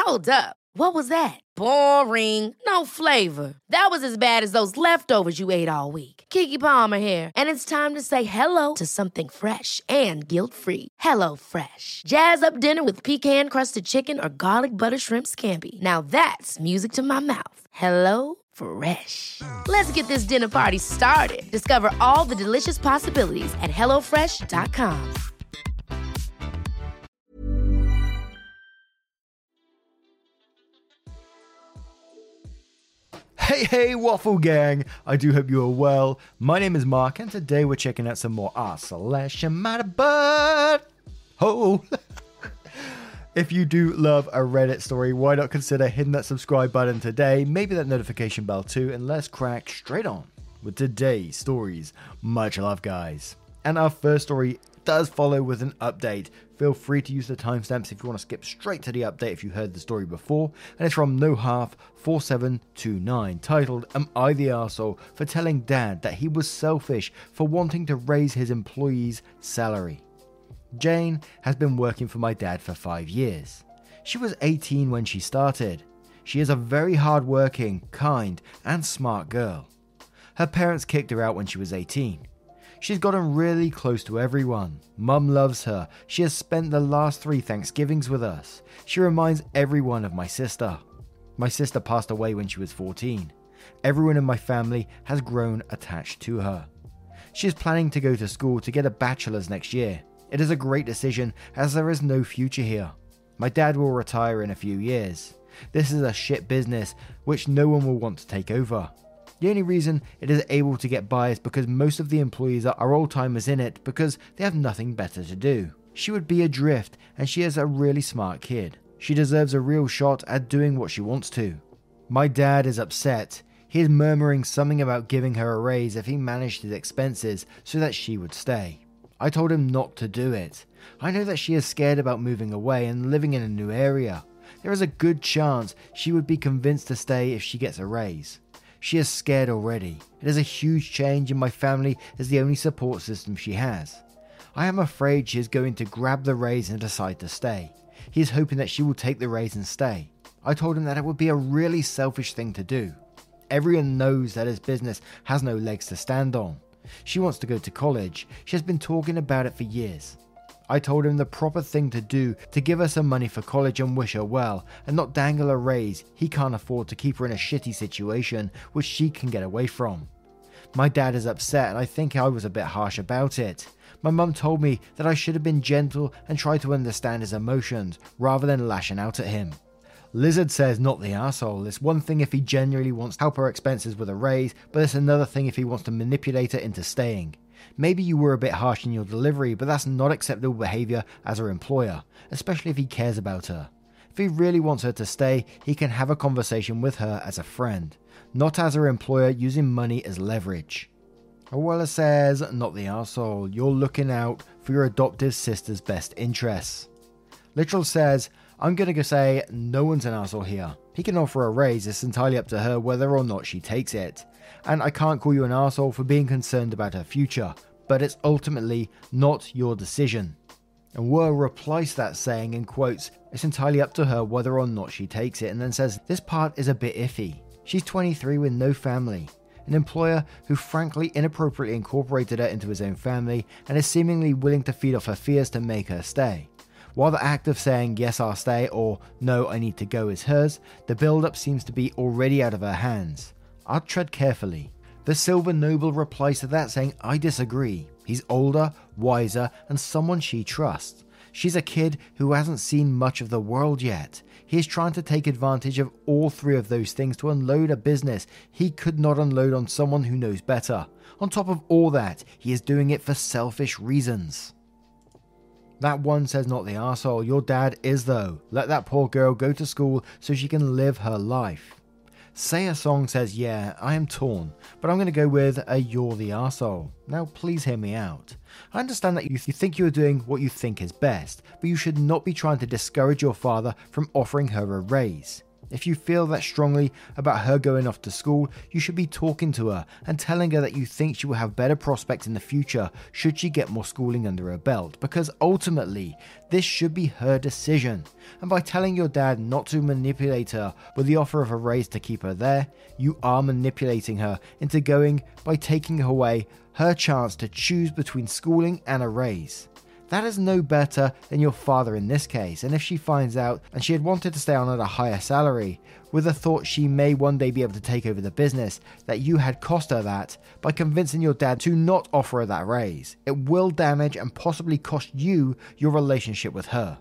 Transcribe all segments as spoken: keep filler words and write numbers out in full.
Hold up. What was that? Boring. No flavor. That was as bad as those leftovers you ate all week. Keke Palmer here, and it's time to say hello to something fresh and guilt-free. Hello Fresh. Jazz up dinner with pecan-crusted chicken or garlic butter shrimp scampi. Now that's music to my mouth. Hello Fresh. Let's get this dinner party started. Discover all the delicious possibilities at hello fresh dot com. Hey, hey, Waffle Gang! I do hope you are well. My name is Mark, and today we're checking out some more r slash butt. Oh! If you do love a Reddit story, why not consider hitting that subscribe button today, maybe that notification bell too, and let's crack straight on with today's stories. Much love, guys. And our first story does follow with an update. Feel free to use the timestamps if you want to skip straight to the update if you heard the story before. And it's from NoHalf four seven two nine, titled, Am I the Arsehole for telling Dad that he was selfish for wanting to raise his employee's salary? Jane has been working for my dad for five years. She was eighteen when she started. She is a very hard-working, kind, and smart girl. Her parents kicked her out when she was eighteen. She's gotten really close to everyone. Mum loves her. She has spent the last three Thanksgivings with us. She reminds everyone of my sister. My sister passed away when she was fourteen. Everyone in my family has grown attached to her. She is planning to go to school to get a bachelor's next year. It is a great decision as there is no future here. My dad will retire in a few years. This is a shit business which no one will want to take over. The only reason it is able to get by is because most of the employees are old-timers in it because they have nothing better to do. She would be adrift, and she is a really smart kid. She deserves a real shot at doing what she wants to. My dad is upset. He is murmuring something about giving her a raise if he managed his expenses so that she would stay. I told him not to do it. I know that she is scared about moving away and living in a new area. There is a good chance she would be convinced to stay if she gets a raise. She is scared already. It is a huge change, and my family is the only support system she has. I am afraid she is going to grab the raise and decide to stay. He is hoping that she will take the raise and stay. I told him that it would be a really selfish thing to do. Everyone knows that his business has no legs to stand on. She wants to go to college. She has been talking about it for years. I told him the proper thing to do to give her some money for college and wish her well, and not dangle a raise he can't afford to keep her in a shitty situation which she can get away from. My dad is upset, and I think I was a bit harsh about it. My mum told me that I should have been gentle and try to understand his emotions rather than lashing out at him. Lizard says not the arsehole. It's one thing if he genuinely wants to help her expenses with a raise, but it's another thing if he wants to manipulate her into staying. Maybe you were a bit harsh in your delivery, but that's not acceptable behaviour as her employer, especially if he cares about her. If he really wants her to stay, he can have a conversation with her as a friend, not as her employer using money as leverage. Awella says, not the arsehole, you're looking out for your adoptive sister's best interests. Literal says, I'm going to go say no one's an arsehole here. He can offer a raise, it's entirely up to her whether or not she takes it. And I can't call you an arsehole for being concerned about her future, but it's ultimately not your decision. And Wer replies to that saying in quotes, it's entirely up to her whether or not she takes it, and then says, this part is a bit iffy. She's twenty-three with no family. An employer who frankly inappropriately incorporated her into his own family and is seemingly willing to feed off her fears to make her stay. While the act of saying yes I'll stay or no I need to go is hers, the build-up seems to be already out of her hands. I'd tread carefully. The Silver Noble replies to that saying, I disagree. He's older, wiser, and someone she trusts. She's a kid who hasn't seen much of the world yet. He is trying to take advantage of all three of those things to unload a business he could not unload on someone who knows better. On top of all that, he is doing it for selfish reasons. That one says not the arsehole. Your dad is though. Let that poor girl go to school so she can live her life. Say a Song says, yeah, I am torn, but I'm going to go with a you're the arsehole. Now please hear me out. I understand that you, you think you are doing what you think is best, but you should not be trying to discourage your father from offering her a raise. If you feel that strongly about her going off to school, you should be talking to her and telling her that you think she will have better prospects in the future should she get more schooling under her belt, because ultimately, this should be her decision. And by telling your dad not to manipulate her with the offer of a raise to keep her there, you are manipulating her into going by taking away her chance to choose between schooling and a raise. That is no better than your father in this case, and if she finds out and she had wanted to stay on at a higher salary, with the thought she may one day be able to take over the business, that you had cost her that by convincing your dad to not offer her that raise, it will damage and possibly cost you your relationship with her.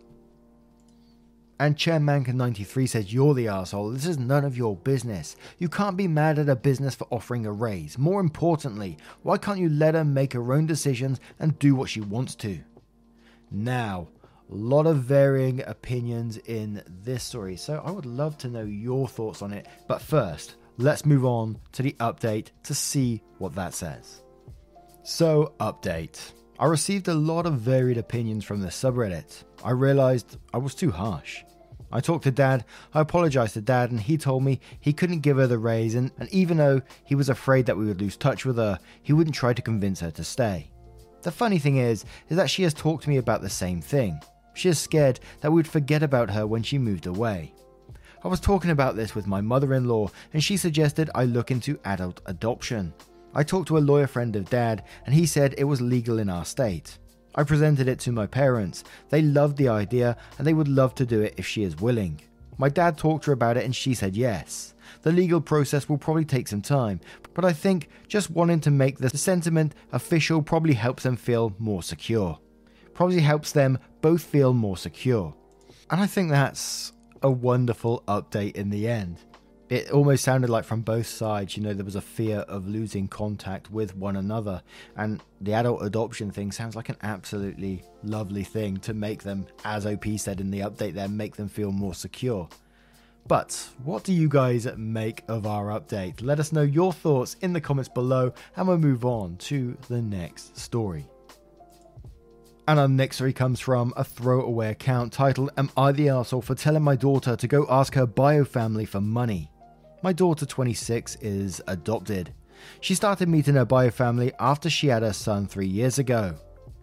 And Chairmanka ninety-three says, you're the arsehole, this is none of your business. You can't be mad at a business for offering a raise. More importantly, why can't you let her make her own decisions and do what she wants to? Now, a lot of varying opinions in this story, so I would love to know your thoughts on it. But first, let's move on to the update to see what that says. So, update. I received a lot of varied opinions from this subreddit. I realized I was too harsh. I talked to Dad, I apologized to Dad, and he told me he couldn't give her the raise, and, and even though he was afraid that we would lose touch with her, he wouldn't try to convince her to stay. The funny thing is, is that she has talked to me about the same thing. She is scared that we would forget about her when she moved away. I was talking about this with my mother-in-law, and she suggested I look into adult adoption. I talked to a lawyer friend of Dad, and he said it was legal in our state. I presented it to my parents. They loved the idea, and they would love to do it if she is willing. My dad talked to her about it, and she said yes. The legal process will probably take some time, but I think just wanting to make the sentiment official probably helps them feel more secure. Probably helps them both feel more secure. And I think that's a wonderful update in the end. It almost sounded like from both sides, you know, there was a fear of losing contact with one another. And the adult adoption thing sounds like an absolutely lovely thing to make them, as O P said in the update there, make them feel more secure. But what do you guys make of our update? Let us know your thoughts in the comments below, and we'll move on to the next story. And our next story comes from a throwaway account titled, Am I the Arsehole for telling my daughter to go ask her bio family for money? My daughter, twenty-six, is adopted. She started meeting her bio family after she had her son three years ago.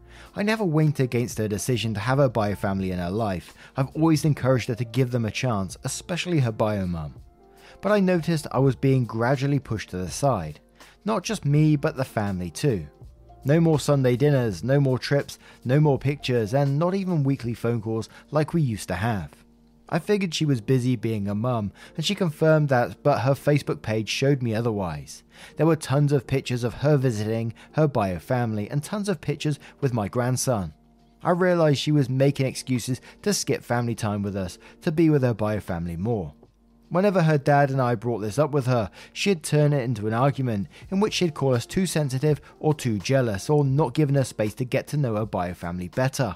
I never winked against her decision to have her bio family in her life. I've always encouraged her to give them a chance, especially her bio mum. But I noticed I was being gradually pushed to the side. Not just me, but the family too. No more Sunday dinners, no more trips, no more pictures, and not even weekly phone calls like we used to have. I figured she was busy being a mum, and she confirmed that, but her Facebook page showed me otherwise. There were tons of pictures of her visiting her bio family and tons of pictures with my grandson. I realized she was making excuses to skip family time with us, to be with her bio family more. Whenever her dad and I brought this up with her, she'd turn it into an argument in which she'd call us too sensitive or too jealous or not giving her space to get to know her bio family better.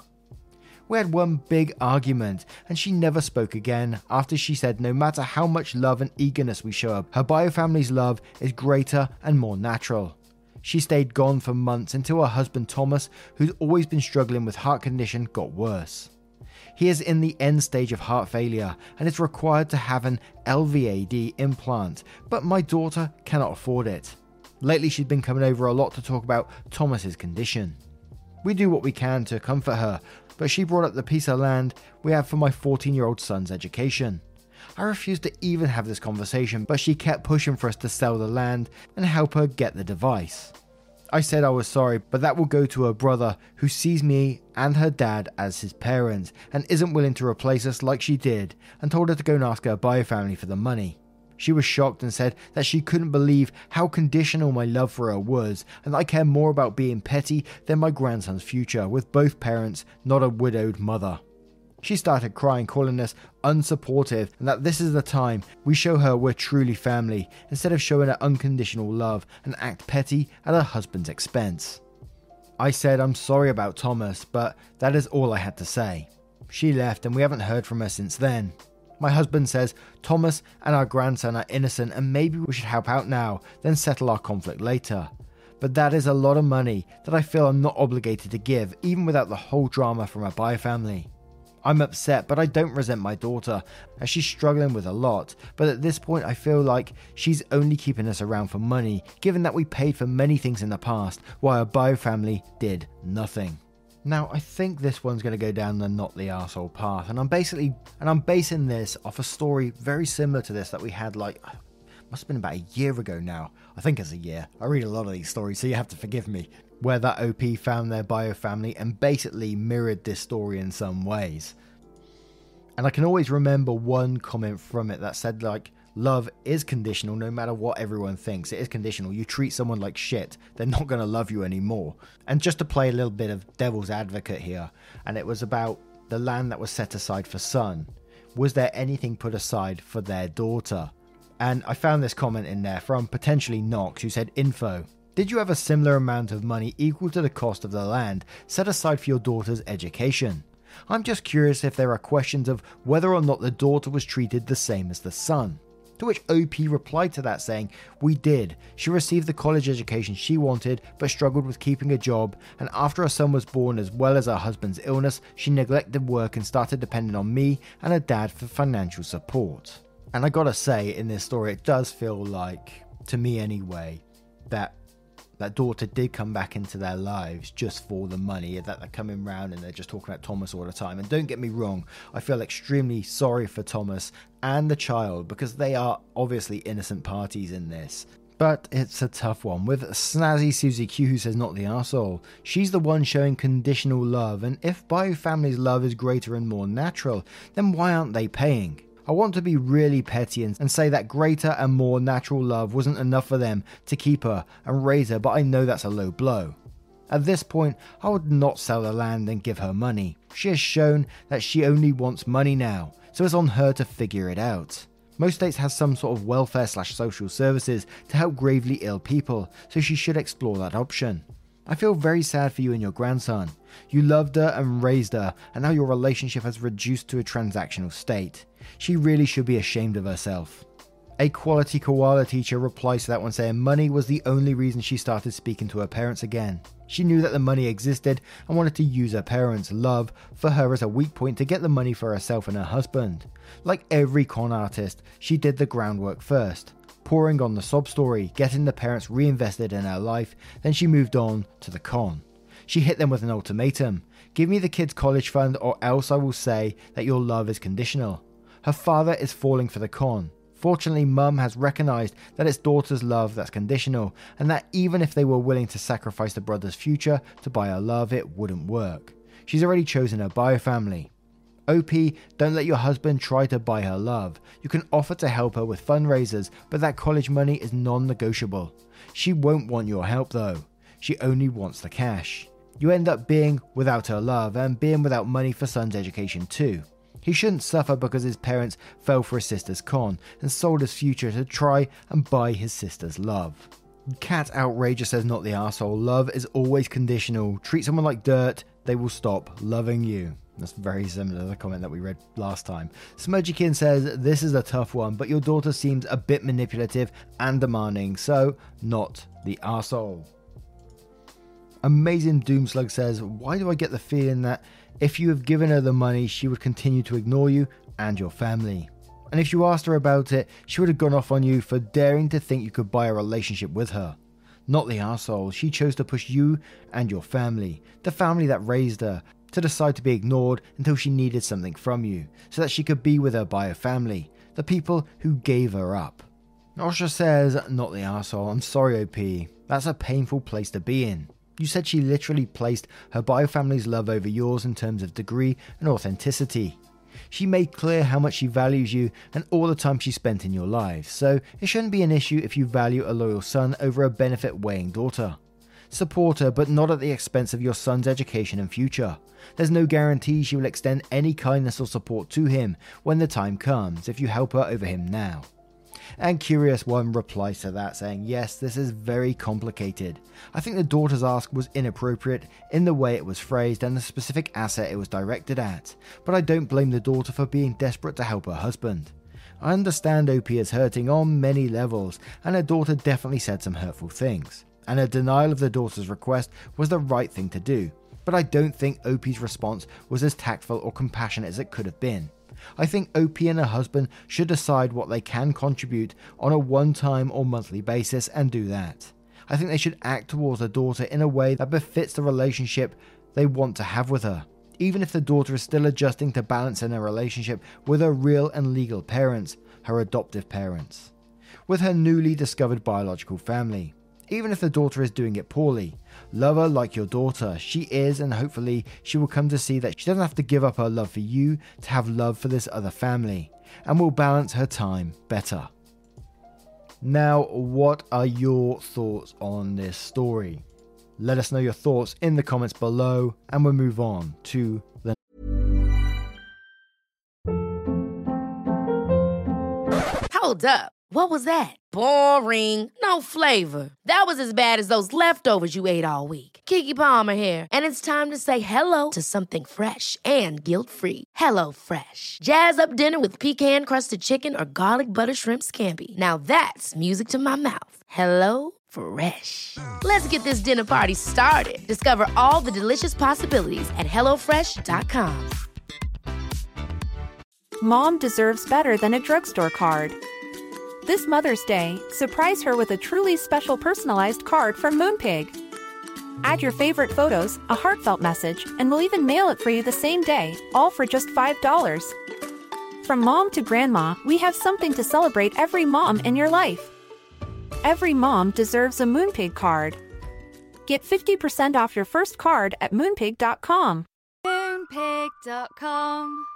We had one big argument, and she never spoke again after she said no matter how much love and eagerness we show her, her bio family's love is greater and more natural. She stayed gone for months until her husband Thomas, who's always been struggling with heart condition, got worse. He is in the end stage of heart failure and is required to have an L V A D implant, but my daughter cannot afford it. Lately she's been coming over a lot to talk about Thomas's condition. We do what we can to comfort her, but she brought up the piece of land we have for my fourteen-year-old son's education. I refused to even have this conversation, but she kept pushing for us to sell the land and help her get the device. I said I was sorry, but that will go to her brother, who sees me and her dad as his parents and isn't willing to replace us like she did, and told her to go and ask her bio family for the money. She was shocked and said that she couldn't believe how conditional my love for her was, and I care more about being petty than my grandson's future, with both parents, not a widowed mother. She started crying, calling us unsupportive, and that this is the time we show her we're truly family, instead of showing her unconditional love and act petty at her husband's expense. I said I'm sorry about Thomas, but that is all I had to say. She left and we haven't heard from her since then. My husband says Thomas and our grandson are innocent and maybe we should help out now, then settle our conflict later. But that is a lot of money that I feel I'm not obligated to give, even without the whole drama from our bio family. I'm upset, but I don't resent my daughter, as she's struggling with a lot, but at this point I feel like she's only keeping us around for money, given that we paid for many things in the past, while our bio family did nothing. Now, I think this one's going to go down the not the arsehole path, and I'm basically, and I'm basing this off a story very similar to this that we had like, must have been about a year ago now. I think it's a year. I read a lot of these stories, so you have to forgive me. Where that O P found their bio family and basically mirrored this story in some ways. And I can always remember one comment from it that said like, love is conditional no matter what everyone thinks. It is conditional. You treat someone like shit, they're not going to love you anymore. And just to play a little bit of devil's advocate here, and it was about the land that was set aside for son. Was there anything put aside for their daughter? And I found this comment in there from potentially Knox, who said, info. Did you have a similar amount of money equal to the cost of the land set aside for your daughter's education? I'm just curious if there are questions of whether or not the daughter was treated the same as the son. To which O P replied to that saying, we did. She received the college education she wanted but struggled with keeping a job, and after her son was born as well as her husband's illness, she neglected work and started depending on me and her dad for financial support. And I gotta say, in this story it does feel like, to me anyway, that that daughter did come back into their lives just for the money, that they're coming round and they're just talking about Thomas all the time. And don't get me wrong, I feel extremely sorry for Thomas and the child because they are obviously innocent parties in this. But it's a tough one. With Snazzy Susie Q, who says not the arsehole, she's the one showing conditional love, and if bio family's love is greater and more natural, then why aren't they paying? I want to be really petty and, and say that greater and more natural love wasn't enough for them to keep her and raise her, but I know that's a low blow. At this point, I would not sell the land and give her money. She has shown that she only wants money now, so it's on her to figure it out. Most states have some sort of welfare slash social services to help gravely ill people, so she should explore that option. I feel very sad for you and your grandson. You loved her and raised her, and now your relationship has reduced to a transactional state. She really should be ashamed of herself. A quality koala teacher replies to that one saying money was the only reason she started speaking to her parents again. She knew that the money existed and wanted to use her parents' love for her as a weak point to get the money for herself and her husband. Like every con artist, she did the groundwork first, pouring on the sob story, getting the parents reinvested in her life, then she moved on to the con. She hit them with an ultimatum. Give me the kids' college fund or else I will say that your love is conditional. Her father is falling for the con. Fortunately, mum has recognised that it's daughter's love that's conditional, and that even if they were willing to sacrifice the brother's future to buy her love, it wouldn't work. She's already chosen her bio family. O P, don't let your husband try to buy her love. You can offer to help her with fundraisers, but that college money is non-negotiable. She won't want your help though. She only wants the cash. You end up being without her love and being without money for son's education too. He shouldn't suffer because his parents fell for his sister's con and sold his future to try and buy his sister's love. Cat Outrageous says not the arsehole. Love is always conditional. Treat someone like dirt, they will stop loving you. That's very similar to the comment that we read last time. Smudgykin says, this is a tough one, but your daughter seems a bit manipulative and demanding, so not the arsehole. Amazing Doomslug says, why do I get the feeling that if you have given her the money, she would continue to ignore you and your family? And if you asked her about it, she would have gone off on you for daring to think you could buy a relationship with her. Not the arsehole. She chose to push you and your family, the family that raised her, to decide to be ignored until she needed something from you, so that she could be with her bio family, the people who gave her up. Osha says, not the arsehole. I'm sorry, O P. That's a painful place to be in. You said she literally placed her bio family's love over yours in terms of degree and authenticity. She made clear how much she values you and all the time she spent in your lives, so it shouldn't be an issue if you value a loyal son over a benefit-weighing daughter. Support her, but not at the expense of your son's education and future. There's no guarantee she will extend any kindness or support to him when the time comes if you help her over him now. And Curious One replies to that saying, yes, this is very complicated. I think the daughter's ask was inappropriate in the way it was phrased and the specific asset it was directed at, but I don't blame the daughter for being desperate to help her husband. I understand O P is hurting on many levels, and her daughter definitely said some hurtful things, and her denial of the daughter's request was the right thing to do. but I don't think Opie's response was as tactful or compassionate as it could have been. I think Opie and her husband should decide what they can contribute on a one-time or monthly basis and do that. I think they should act towards their daughter in a way that befits the relationship they want to have with her, even if the daughter is still adjusting to balancing a relationship with her real and legal parents, her adoptive parents, with her newly discovered biological family. Even if the daughter is doing it poorly, love her like your daughter. She is, and hopefully she will come to see that she doesn't have to give up her love for you to have love for this other family, and will balance her time better. Now, what are your thoughts on this story? Let us know your thoughts in the comments below, and we'll move on to the... Hold up. What was that? Boring. No flavor. That was as bad as those leftovers you ate all week. Keke Palmer here, and it's time to say hello to something fresh and guilt-free. Hello Fresh. Jazz up dinner with pecan-crusted chicken or garlic butter shrimp scampi. Now that's music to my mouth. Hello Fresh. Let's get this dinner party started. Discover all the delicious possibilities at hello fresh dot com. Mom deserves better than a drugstore card. This Mother's Day, surprise her with a truly special personalized card from Moonpig. Add your favorite photos, a heartfelt message, and we'll even mail it for you the same day, all for just five dollars. From mom to grandma, we have something to celebrate every mom in your life. Every mom deserves a Moonpig card. Get fifty percent off your first card at moonpig dot com. moonpig dot com.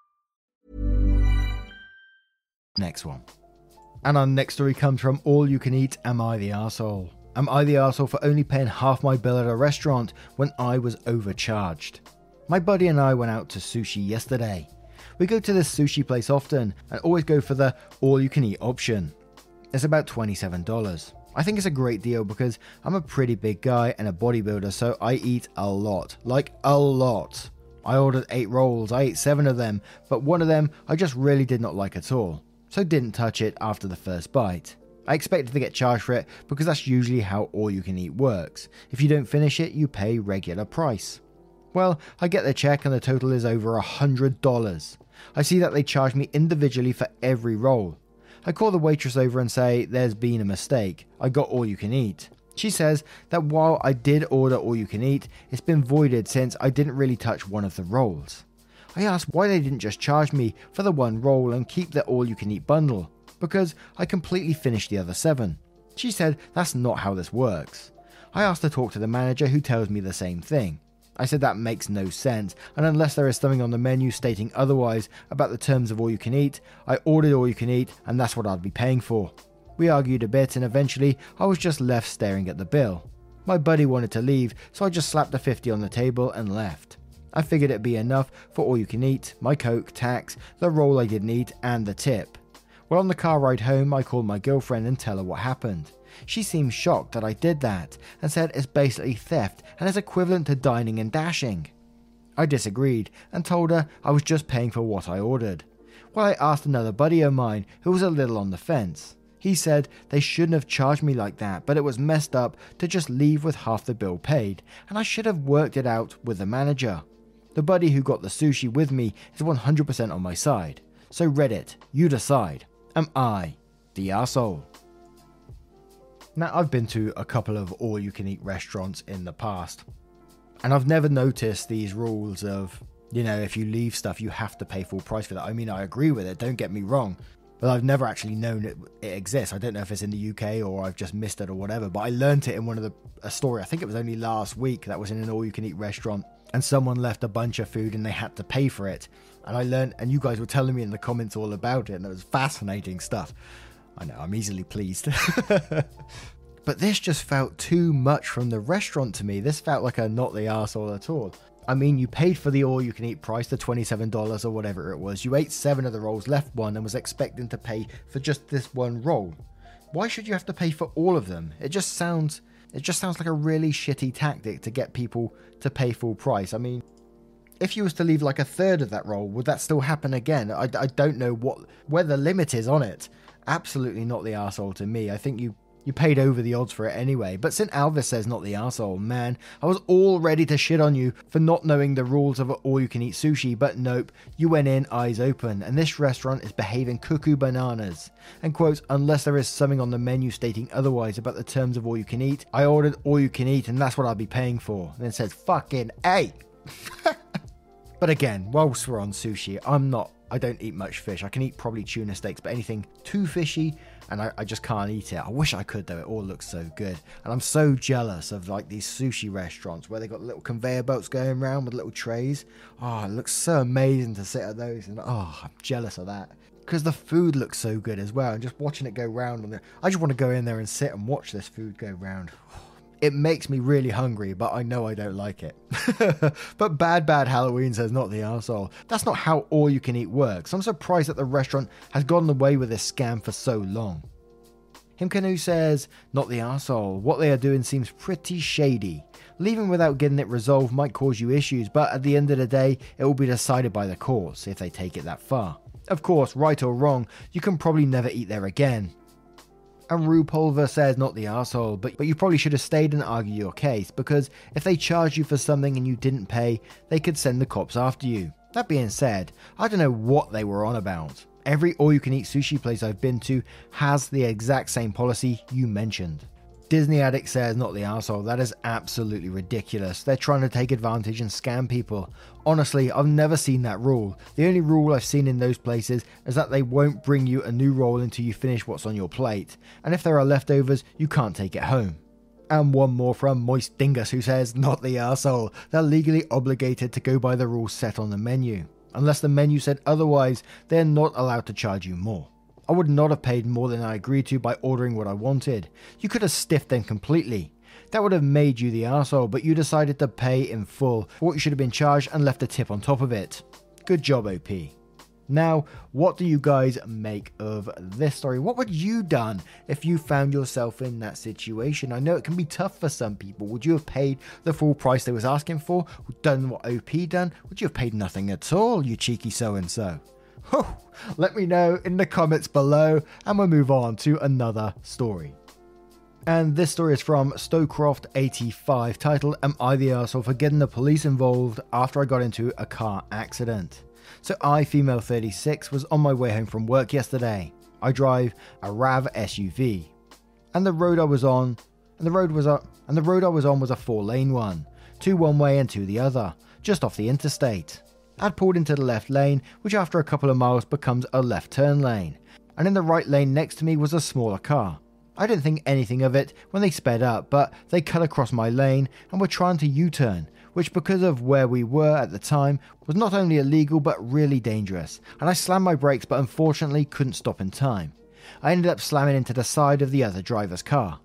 Next one. And our next story comes from All You Can Eat, Am I the Arsehole? Am I the arsehole for only paying half my bill at a restaurant when I was overcharged? My buddy and I went out to sushi yesterday. We go to this sushi place often and always go for the all you can eat option. It's about twenty-seven dollars. I think it's a great deal because I'm a pretty big guy and a bodybuilder, so I eat a lot. Like a lot. I ordered eight rolls, I ate seven of them, but one of them I just really did not like at all, so didn't touch it after the first bite. I expected to get charged for it because that's usually how all you can eat works. If you don't finish it, you pay regular price. Well, I get the check and the total is over one hundred dollars. I see that they charge me individually for every roll. I call the waitress over and say there's been a mistake. I got all you can eat. She says that while I did order all you can eat, it's been voided since I didn't really touch one of the rolls. I asked why they didn't just charge me for the one roll and keep the all you can eat bundle, because I completely finished the other seven. She said that's not how this works. I asked to talk to the manager, who tells me the same thing. I said that makes no sense, and unless there is something on the menu stating otherwise about the terms of all you can eat, I ordered all you can eat and that's what I'd be paying for. We argued a bit and eventually I was just left staring at the bill. My buddy wanted to leave, so I just slapped a fifty on the table and left. I figured it'd be enough for all you can eat, my Coke, tax, the roll I didn't eat, and the tip. Well, on the car ride home, I called my girlfriend and tell her what happened. She seemed shocked that I did that, and said it's basically theft and is equivalent to dining and dashing. I disagreed, and told her I was just paying for what I ordered. Well, I asked another buddy of mine, who was a little on the fence. He said they shouldn't have charged me like that, but it was messed up to just leave with half the bill paid, and I should have worked it out with the manager. The buddy who got the sushi with me is one hundred percent on my side. So Reddit, you decide. Am I the arsehole? Now, I've been to a couple of all-you-can-eat restaurants in the past, and I've never noticed these rules of, you know, if you leave stuff, you have to pay full price for that. I mean, I agree with it, don't get me wrong, but I've never actually known it, it exists. I don't know if it's in the U K or I've just missed it or whatever, but I learned it in one of the, a story, I think it was only last week, that was in an all-you-can-eat restaurant, and someone left a bunch of food and they had to pay for it. And I learned, and you guys were telling me in the comments all about it, and it was fascinating stuff. I know, I'm easily pleased. But this just felt too much from the restaurant to me. This felt like a not the arsehole at all. I mean, you paid for the all-you-can-eat price, the twenty-seven dollars or whatever it was. You ate seven of the rolls, left one, and was expecting to pay for just this one roll. Why should you have to pay for all of them? It just sounds, it just sounds like a really shitty tactic to get people to pay full price. I mean, if you was to leave like a third of that roll, would that still happen again? I, I don't know what where the limit is on it. Absolutely not the arsehole to me. I think you... You paid over the odds for it anyway. But Saint Alvis says not the arsehole. Man, I was all ready to shit on you for not knowing the rules of all-you-can-eat sushi, but nope, you went in eyes open, and this restaurant is behaving cuckoo bananas. And quotes, unless there is something on the menu stating otherwise about the terms of all-you-can-eat, I ordered all-you-can-eat and that's what I'll be paying for. And then says, fucking A. But again, whilst we're on sushi, I'm not, I don't eat much fish. I can eat probably tuna steaks, but anything too fishy, and I, I just can't eat it. I wish I could though, it all looks so good. And I'm so jealous of like these sushi restaurants where they got little conveyor belts going around with little trays. Oh, it looks so amazing to sit at those, and oh, I'm jealous of that. Because the food looks so good as well, and just watching it go round on there, I just want to go in there and sit and watch this food go round. It makes me really hungry, but I know I don't like it. But Bad Bad Halloween says not the arsehole. That's not how all you can eat works. I'm surprised that the restaurant has gotten away with this scam for so long. Himkanu says not the arsehole. What they are doing seems pretty shady. Leaving without getting it resolved might cause you issues, but at the end of the day, it will be decided by the courts if they take it that far. Of course, right or wrong, you can probably never eat there again. And RuPulver says not the arsehole, but, but you probably should have stayed and argued your case, because if they charged you for something and you didn't pay, they could send the cops after you. That being said, I don't know what they were on about. Every all-you-can-eat sushi place I've been to has the exact same policy you mentioned. Disney Addict says not the arsehole. That is absolutely ridiculous. They're trying to take advantage and scam people. Honestly, I've never seen that rule. The only rule I've seen in those places is that they won't bring you a new roll until you finish what's on your plate. And if there are leftovers, you can't take it home. And one more from Moist Dingus who says not the arsehole. They're legally obligated to go by the rules set on the menu. Unless the menu said otherwise, they're not allowed to charge you more. I would not have paid more than I agreed to by ordering what I wanted. You could have stiffed them completely. That would have made you the arsehole, but you decided to pay in full for what you should have been charged and left a tip on top of it. Good job, O P. Now, what do you guys make of this story? What would you done if you found yourself in that situation? I know it can be tough for some people. Would you have paid the full price they was asking for? Done what O P done? Would you have paid nothing at all, you cheeky so-and-so? Oh, let me know in the comments below, and we'll move on to another story. And this story is from Stowcroft eighty-five, titled Am I the Arsehole for Getting the Police Involved After I Got Into a Car Accident? So I, female thirty-six, was on my way home from work yesterday. I drive a RAV S U V, and the road I was on, and the road was a, and the road I was on was a four-lane one, two one way and two the other, just off the interstate. I'd pulled into the left lane, which after a couple of miles becomes a left turn lane, and in the right lane next to me was a smaller car. I didn't think anything of it when they sped up, but they cut across my lane and were trying to U-turn, which because of where we were at the time was not only illegal but really dangerous, and I slammed my brakes but unfortunately couldn't stop in time. I ended up slamming into the side of the other driver's car.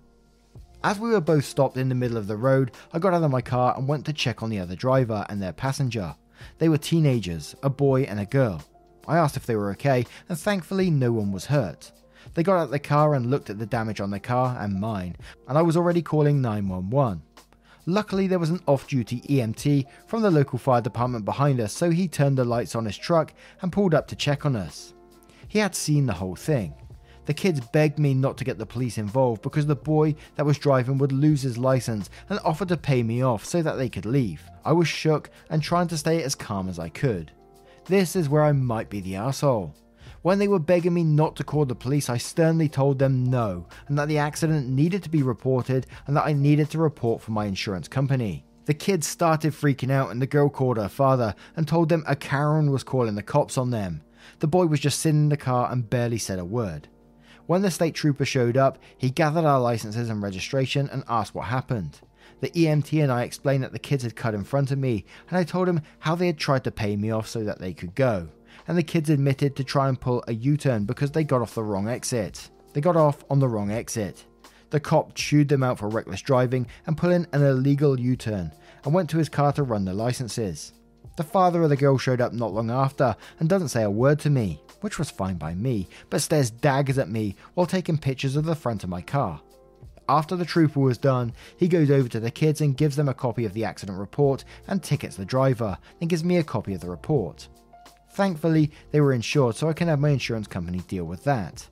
As we were both stopped in the middle of the road, I got out of my car and went to check on the other driver and their passenger. They were teenagers, a boy and a girl. I asked if they were okay, and thankfully no one was hurt. They got out of the car and looked at the damage on their car and mine, and I was already calling nine one one. Luckily there was an off-duty E M T from the local fire department behind us, so he turned the lights on his truck and pulled up to check on us. He had seen the whole thing. The kids begged me not to get the police involved because the boy that was driving would lose his license and offered to pay me off so that they could leave. I was shook and trying to stay as calm as I could. This is where I might be the arsehole. When they were begging me not to call the police, I sternly told them no, and that the accident needed to be reported and that I needed to report for my insurance company. The kids started freaking out and the girl called her father and told them a Karen was calling the cops on them. The boy was just sitting in the car and barely said a word. When the state trooper showed up, he gathered our licenses and registration and asked what happened. The E M T and I explained that the kids had cut in front of me, and I told him how they had tried to pay me off so that they could go. And the kids admitted to try and pull a U-turn because they got off the wrong exit. They got off on the wrong exit. The cop chewed them out for reckless driving and pulling an illegal U-turn, and went to his car to run their licenses. The father of the girl showed up not long after and doesn't say a word to me, which was fine by me, but stares daggers at me while taking pictures of the front of my car. After the trooper was done, he goes over to the kids and gives them a copy of the accident report and tickets the driver, and gives me a copy of the report. Thankfully, they were insured, so I can have my insurance company deal with that.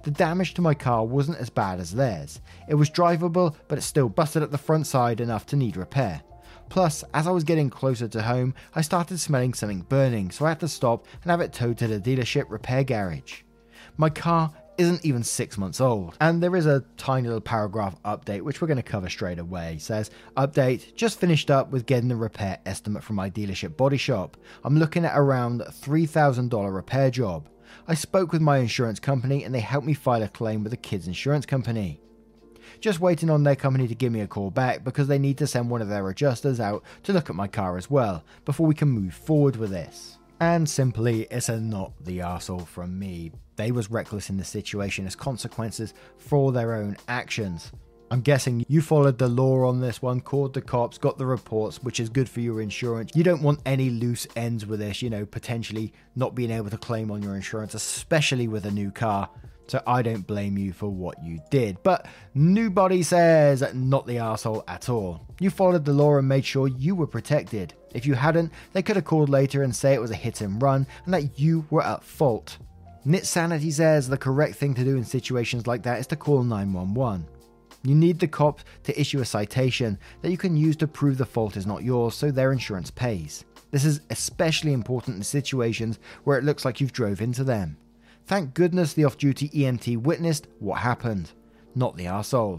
The damage to my car wasn't as bad as theirs. It was drivable, but it still busted at the front side enough to need repair. Plus, as I was getting closer to home, I started smelling something burning, so I had to stop and have it towed to the dealership repair garage. My car isn't even six months old, and there is a tiny little paragraph update which we're going to cover straight away. It says, update, just finished up with getting the repair estimate from my dealership body shop. I'm looking at around three thousand dollars repair job. I spoke with my insurance company and they helped me file a claim with the kid's insurance company. Just waiting on their company to give me a call back because they need to send one of their adjusters out to look at my car as well before we can move forward with this. And simply, it's a not the arsehole from me. They was reckless in the situation as consequences for their own actions. I'm guessing you followed the law on this one, called the cops, got the reports, which is good for your insurance. You don't want any loose ends with this, you know, potentially not being able to claim on your insurance, especially with a new car. So I don't blame you for what you did. But nobody says not the arsehole at all. You followed the law and made sure you were protected. If you hadn't, they could have called later and say it was a hit and run and that you were at fault. Nitsanity says the correct thing to do in situations like that is to call nine one one. You need the cop to issue a citation that you can use to prove the fault is not yours so their insurance pays. This is especially important in situations where it looks like you've drove into them. Thank goodness the off-duty E M T witnessed what happened, not the arsehole.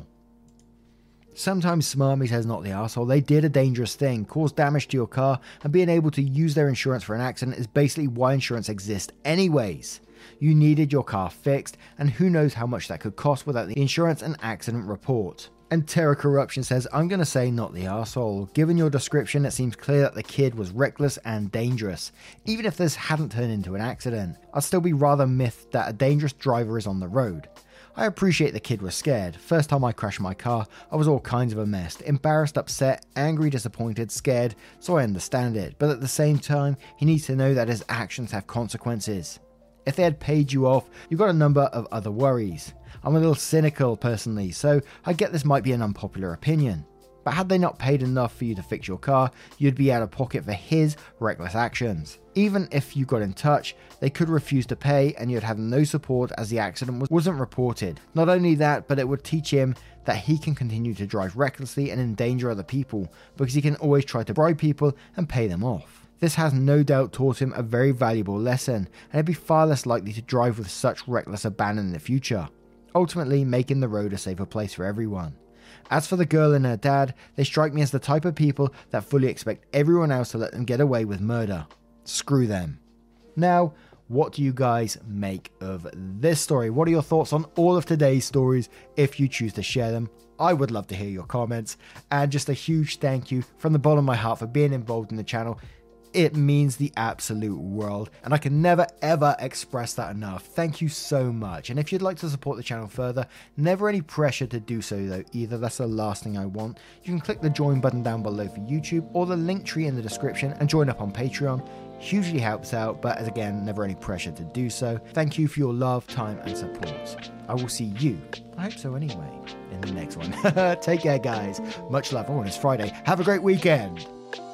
Sometimes Smarmy says not the arsehole, they did a dangerous thing, caused damage to your car, and being able to use their insurance for an accident is basically why insurance exists anyways. You needed your car fixed, and who knows how much that could cost without the insurance and accident report. And Terra Corruption says, I'm going to say not the arsehole. Given your description, it seems clear that the kid was reckless and dangerous. Even if this hadn't turned into an accident, I'd still be rather miffed that a dangerous driver is on the road. I appreciate the kid was scared. First time I crashed my car, I was all kinds of a mess. Embarrassed, upset, angry, disappointed, scared, so I understand it. But at the same time, he needs to know that his actions have consequences. If they had paid you off, you've got a number of other worries. I'm a little cynical personally, so I get this might be an unpopular opinion. But had they not paid enough for you to fix your car, you'd be out of pocket for his reckless actions. Even if you got in touch, they could refuse to pay and you'd have no support as the accident wasn't reported. Not only that, but it would teach him that he can continue to drive recklessly and endanger other people because he can always try to bribe people and pay them off. This has no doubt taught him a very valuable lesson, and he'd be far less likely to drive with such reckless abandon in the future, ultimately making the road a safer place for everyone. As for the girl and her dad, they strike me as the type of people that fully expect everyone else to let them get away with murder. Screw them. Now, what do you guys make of this story? What are your thoughts on all of today's stories if you choose to share them? I would love to hear your comments, and just a huge thank you from the bottom of my heart for being involved in the channel. It means the absolute world, and I can never ever express that enough. Thank you so much. And if you'd like to support the channel further, never any pressure to do so though either. That's the last thing I want. You can click the join button down below for YouTube or the link tree in the description and join up on Patreon. Hugely helps out, but as again, never any pressure to do so. Thank you for your love, time and support. I will see you, I hope so anyway, in the next one. Take care guys. Much love. Oh, and it's Friday. Have a great weekend.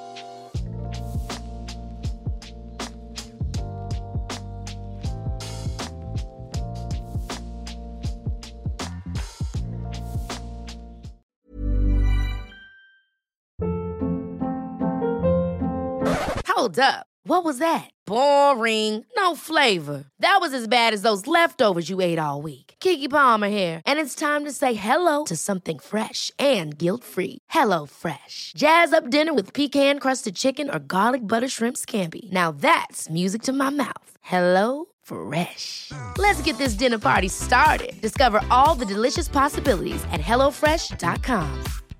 Hold up. What was that? Boring. No flavor. That was as bad as those leftovers you ate all week. Keke Palmer here, and it's time to say hello to something fresh and guilt-free. Hello Fresh. Jazz up dinner with pecan-crusted chicken or garlic butter shrimp scampi. Now that's music to my mouth. Hello Fresh. Let's get this dinner party started. Discover all the delicious possibilities at hello fresh dot com.